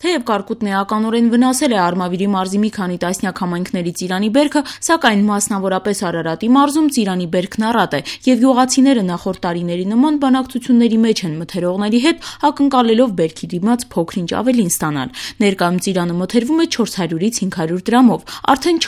Թեև կարկուտն էականորեն վնասել է Արմավիրի մարզի մի քանի տասնյակ համայնքների ծիրանի բերքը, սակայն մասնավորապես Արարատի մարզում ծիրանի բերքն առատ է, եւ գյուղացիները նախորդ տարիների նման բանակցությունների մեջ են մթերողների հետ, ակնկալելով բերքի դիմաց փոքր-ինչ ավելին ստանալ։ Ներկայում ծիրանը մթերվում է 400-ից 500 դրամով, արդեն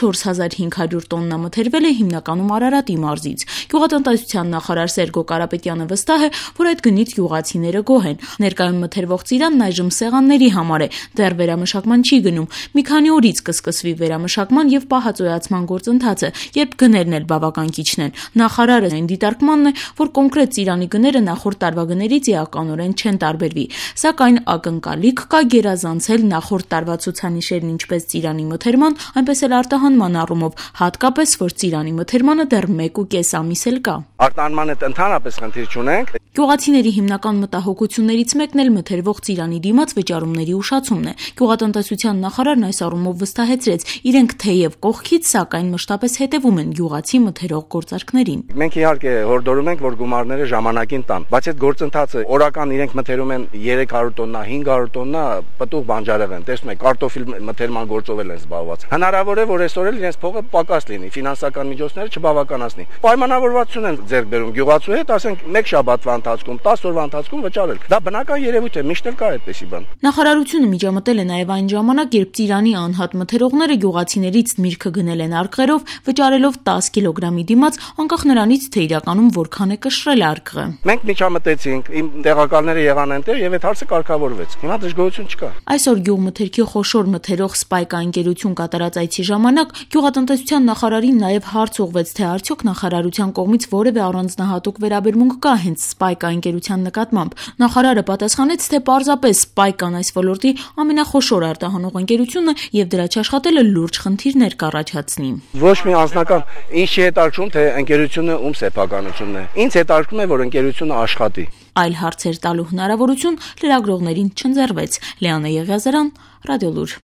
4500 տոննա մթերվել է հիմնականում Արարատի մարզից։ Գյուղատնտեսության նախարար Սերգո Կարապետյանը վստահ է, որ այդ գնից գյուղացիները գոհ են։ Ներկայում մթերվող ծիրանն այժմ սեղանների համար է, դեռ վերամշակման չի գնում։ Մի քանի օրից կսկսվի վերամշակման եւ պահածոյացման գործընթացը, երբ գներն էլ բավական քիչն են։ Նախարարը այն դիտարկմանն է, որ կոնկրետ ծիրանի գները նախորդ տարվա գներից էականորեն չեն տարբերվի, սակայն ակնկալիք կա գերազանցել նախորդ տարվա ցուցանիշերն ինչպես ծիրանի մթերման, այնպես էլ արտահանման առումով, հատկապես որ ծիրանի մթերմանը դեռ 1.5 ամիս էլ կա։ Արտահանման հետ ընդհանրապես խնդիր չունենք։ Գյուղացիների հիմնական մտահոգություններից մեկն էլ մթերվող ծիրանի դիմաց վճարումների ուշացումն է։ Գյուղատնտեսության նախարարն այս առումով վստահեցրեց, իրենք թեև կողքից, սակայն մշտապես հետևում են գյուղացի մթերող գործարքներին։ Մենք իհարկե հորդորում ենք, որ գումարները ժամանակին տան, բայց այդ գործընթացը օրական իրենք մթերում են 300 տոննա, 500 տոննա պտուղ բանջարեղեն, տեսնում եք, կարտոֆիլ մթերման գործով են զբաղված։ Հնարավոր է, որ այսօր էլ իրենց փողը պակաս լինի, ֆինանսական միջոցները չբավականացնի։ Պայմանավորվածություն են ձեռք բերում գյուղացու հետ, ասենք, 1 շաբաթվա ընթացքում, 10 օրվա ընթացքում վճարել։ Դա բնական երևույթ է, միշտ էլ կա այդպեսի բան։ Նախարարությունը միջամտել է նաև այն ժամանակ, երբ ծիրանի անհատ մթերողները գյուղացիներից միրգը գնել են արկղերով, վճարելով 10 կիլոգրամի դիմաց, անկախ նրանից, թե իրականում որքան է կշռել արկղը։ Մենք միջամտեցինք, իմ տեղակալները եղան այնտեղ եւ այդ հարցը կարգավորվեց։ Հիմա դժգոհություն չկա։ Այսօր գյուղմթերքի խոշոր մթերող Սպայկա ընկերություն կատարած այցի ժամանակ գյուղատնտեսության նախարարին նաև հարց ուղղվեց, թե արդյոք նախարարության կողմից որևէ առանձնահատուկ վերաբերմունք կա հենց Սպայկա ընկերության նկատմամբ։ Նախարարը պատասխանեց, թե պարզապես Սպայկան այս ոլորտի ամենախոշոր արտահանող ընկերությունն է եւ դրա չաշխատելը լուրջ խնդիրներ կառաջացնի։ Ոչ մի անձնական ինչ չի հետաքրքրում, թե ընկերությունը ում սեփականությունն է։ Ինձ հետաքրքրում է, որ ընկերությունը աշխատի։ Այլ հարցեր տալու հնարավորություն լրագրողներին չընձեռվեց։ Լեանա Եղիազարյան, Ռադիոլուր։